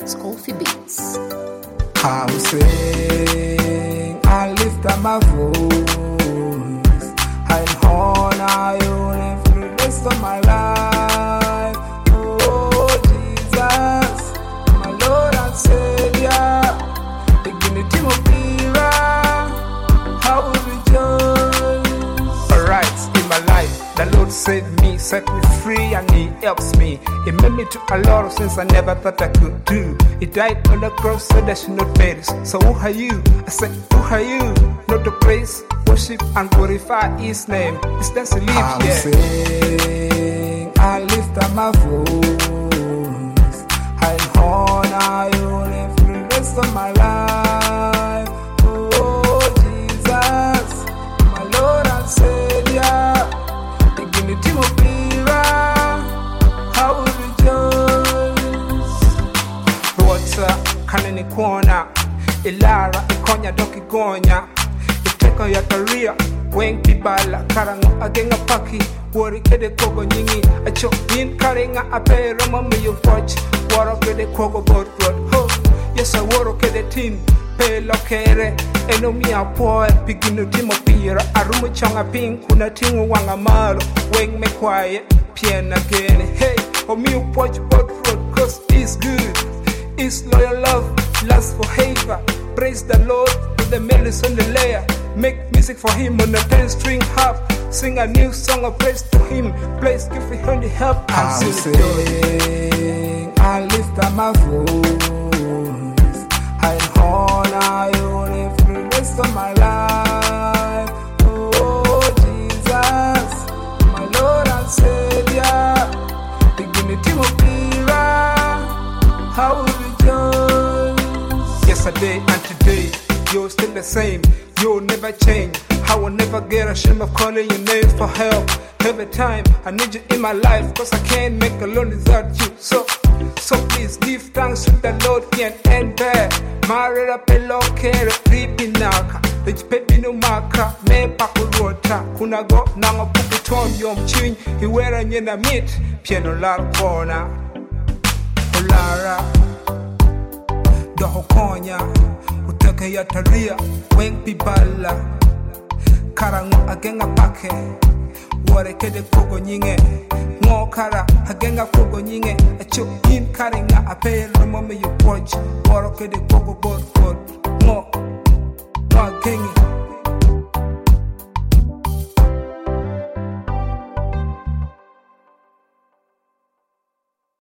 Scoffy Beats. I will sing, I lift up my voice, I'll honor you for the rest of my life. Oh Jesus, my Lord and Savior, the dignity of Pira, I will rejoice. Alright, in my life, the Lord saved me, set me free, and He helps me. He made me to a lot of things I never thought I could do. He died on the cross so that I should not perish. So who are you? I said, who are you? Not to praise, worship, and glorify His name. It's just to live, I will sing, I lift up my voice, I'll honor you for the rest of my life. Oh Jesus, my Lord and Savior, the dignity of Pira, I will rejoice. Water, kanini kuona, ilara, ikonya doki gonya, iteko ya career, weng pibala, karango agenga paki, wori kede kogo nyingi, acho yin karenga apero mami you watch, waro kede kogo boat road, ho, yes I waro kede tin, pelo kere, eno mi apoe, pigino timo pira, arumu chonga ping, kuna tingu wanga malo, weng me quiet, pien again, hey, oh me you watch boat road, cause it's good. His loyal love lasts forever. Praise the Lord with the melodies on the layer. Make music for Him on a 10-string harp. Sing a new song of praise to Him. Please give Him the help. I'll sing, I lift up my voice, I'll honor you for the rest of my life. Oh Jesus, my Lord and Savior, the dignity of Pira, how will rejoice. Yesterday and today, you're still the same. You'll never change. I will never get ashamed of calling your name for help. Every time I need you in my life, cause I can't make alone without you. So please give thanks to the Lord here and there. Married pelo kere ripi naka. Lech pepi no maka me pakurota. Kuna go nanga pupiton yom ching. Iwera nyena meet piano lar kona. Olara doho konya uteke ya taria weng pibala karango agenga pake wore kede kogo nyinge ngo kara agenga kogo nyinge acho yin karinga apelo mame you watch wore kede kogo bot ngo gengi